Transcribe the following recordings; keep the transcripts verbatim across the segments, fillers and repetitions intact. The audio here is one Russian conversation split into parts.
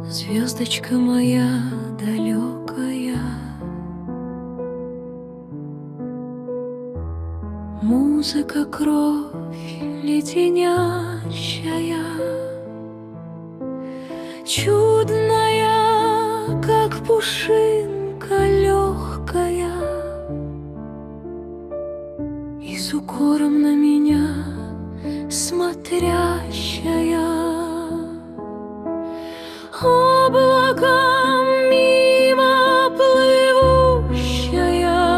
Звездочка моя далекая, музыка, кровь леденящая, чудная, как пушинка легкая, и с укором на меня смотрящая. Облаком мимо плывущая,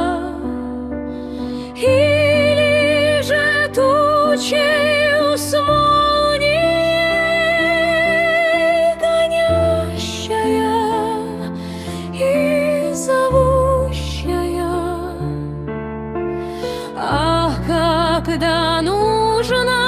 или же тучею с молнией гонящая и зовущая. Ах, когда нужна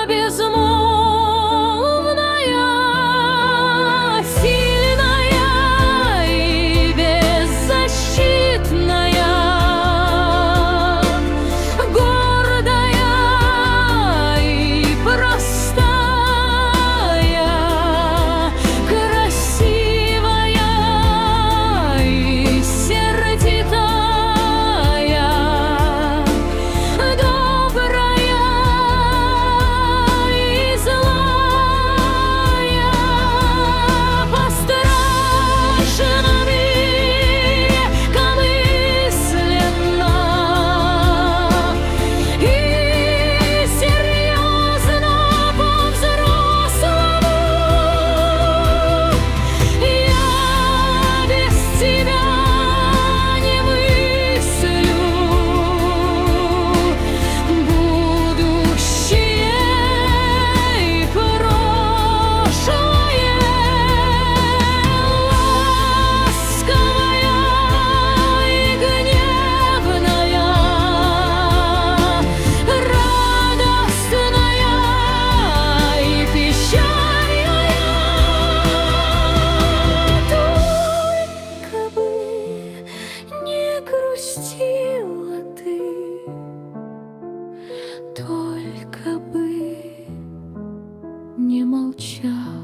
грустила ты, только бы не молчал.